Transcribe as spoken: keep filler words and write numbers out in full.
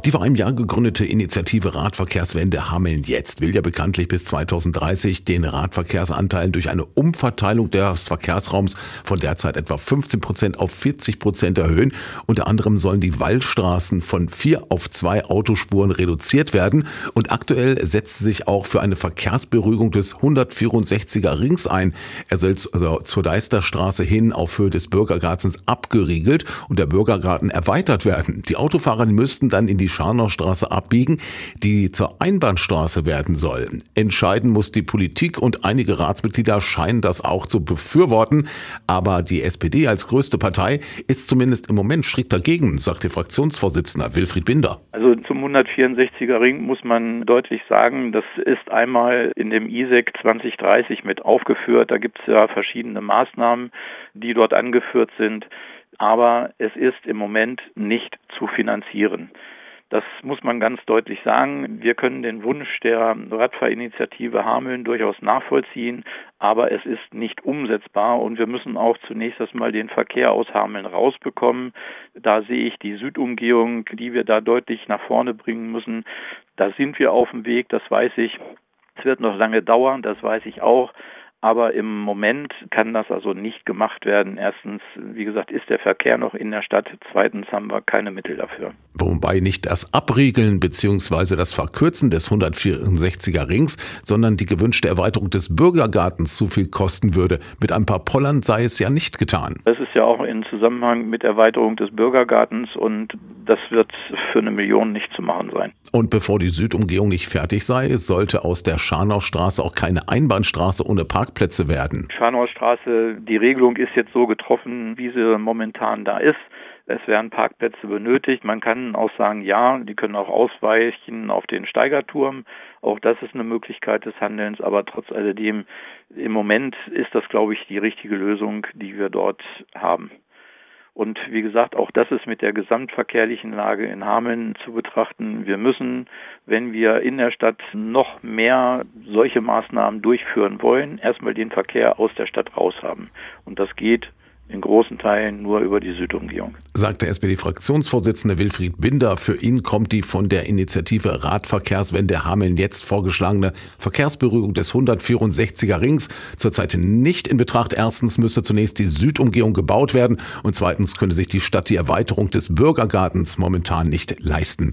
Die vor einem Jahr gegründete Initiative Radverkehrswende Hameln jetzt will ja bekanntlich bis zweitausenddreißig den Radverkehrsanteil durch eine Umverteilung des Verkehrsraums von derzeit etwa fünfzehn Prozent auf vierzig Prozent erhöhen. Unter anderem sollen die Wallstraßen von vier auf zwei Autospuren reduziert werden. Und aktuell setzt sie sich auch für eine Verkehrsberuhigung des hundertvierundsechziger Rings ein. Er soll also zur Deisterstraße hin auf Höhe des Bürgergartens abgeriegelt und der Bürgergarten erweitert werden. Die Autofahrer müssten dann in die Scharnaustraße abbiegen, die zur Einbahnstraße werden soll. Entscheiden muss die Politik und einige Ratsmitglieder scheinen das auch zu befürworten. Aber die S P D als größte Partei ist zumindest im Moment strikt dagegen, sagt der Fraktionsvorsitzender Wilfried Binder. Also zum hundertvierundsechziger Ring muss man deutlich sagen, das ist einmal in dem I S E C zwanzig dreißig mit aufgeführt. Da gibt es ja verschiedene Maßnahmen, die dort angeführt sind. Aber es ist im Moment nicht zu finanzieren. Das muss man ganz deutlich sagen. Wir können den Wunsch der Radfahrinitiative Hameln durchaus nachvollziehen, aber es ist nicht umsetzbar und wir müssen auch zunächst erstmal den Verkehr aus Hameln rausbekommen. Da sehe ich die Südumgehung, die wir da deutlich nach vorne bringen müssen. Da sind wir auf dem Weg, das weiß ich. Es wird noch lange dauern, das weiß ich auch. Aber im Moment kann das also nicht gemacht werden. Erstens, wie gesagt, ist der Verkehr noch in der Stadt. Zweitens haben wir keine Mittel dafür. Wobei nicht das Abriegeln bzw. das Verkürzen des hundertvierundsechziger Rings, sondern die gewünschte Erweiterung des Bürgergartens zu viel kosten würde. Mit ein paar Pollern sei es ja nicht getan. Das ist ja auch in Zusammenhang mit Erweiterung des Bürgergartens und das wird für eine Million nicht zu machen sein. Und bevor die Südumgehung nicht fertig sei, sollte aus der Scharnaustraße auch keine Einbahnstraße ohne Parkplätze werden. Scharnaustraße, die Regelung ist jetzt so getroffen, wie sie momentan da ist. Es werden Parkplätze benötigt. Man kann auch sagen, ja, die können auch ausweichen auf den Steigerturm. Auch das ist eine Möglichkeit des Handelns. Aber trotz alledem, im Moment ist das, glaube ich, die richtige Lösung, die wir dort haben. Und wie gesagt, auch das ist mit der gesamtverkehrlichen Lage in Hameln zu betrachten. Wir müssen, wenn wir in der Stadt noch mehr solche Maßnahmen durchführen wollen, erstmal den Verkehr aus der Stadt raus haben. Und das geht in großen Teilen nur über die Südumgehung. Sagt der S P D-Fraktionsvorsitzende Wilfried Binder. Für ihn kommt die von der Initiative Radverkehrswende Hameln jetzt vorgeschlagene Verkehrsberuhigung des hundertvierundsechziger Rings zurzeit nicht in Betracht. Erstens müsste zunächst die Südumgehung gebaut werden und zweitens könnte sich die Stadt die Erweiterung des Bürgergartens momentan nicht leisten.